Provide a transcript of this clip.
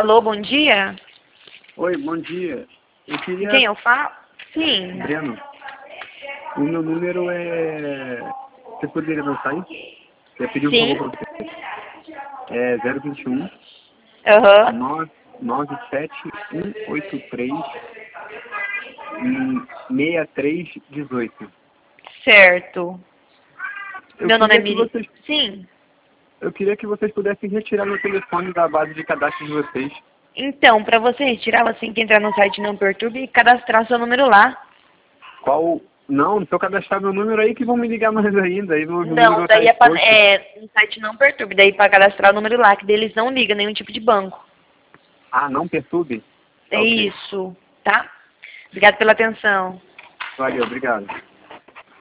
Alô, bom dia? Oi, bom dia. Eu queria... Quem eu falo? Sim. Breno. O meu número é... Você poderia anotar aí? Eu pedir um Sim. favor para você. É 021 Aham. 97183 6318. Certo. Eu Meu nome é queria que Miri. vocês... Sim. Eu queria que vocês pudessem retirar meu telefone da base de cadastro de vocês. Então, para você retirar, você tem que entrar no site Não Perturbe e cadastrar seu número lá. Qual... Não se eu cadastrar meu número aí que vão me ligar mais ainda. Aí meu número Não, vai estar daí exposto. no site Não Perturbe, daí para cadastrar o número lá, que deles não liga nenhum tipo de banco. Ah, não perturbe? É Ok. isso, tá? Obrigada pela atenção. Valeu, obrigado.